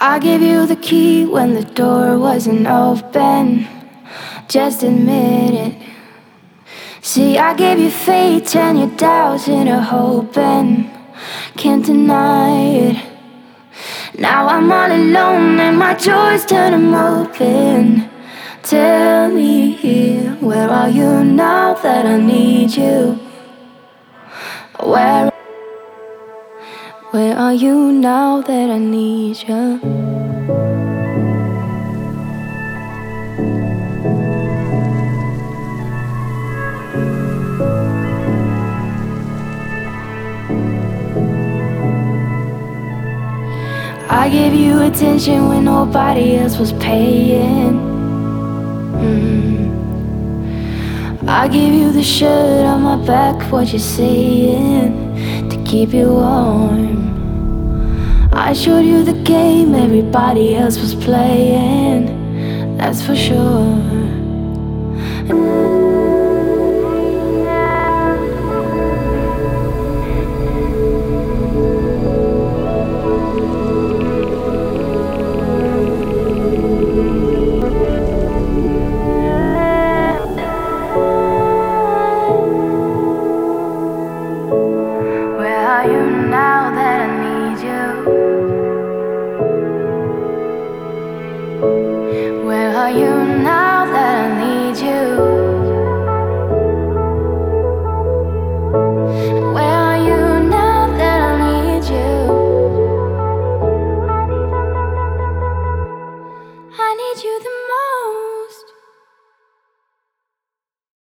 I gave you the key when the door wasn't open. Just admit it. See, I gave you faith and your doubts into hoping. Can't deny it. Now I'm all alone and my joys turn them open. Tell me, where are you now that I need you? Where are you now that I need you? I gave you attention when nobody else was paying. I gave you the shirt on my back, what you saying, to keep you warm. I showed you the game everybody else was playing, that's for sure.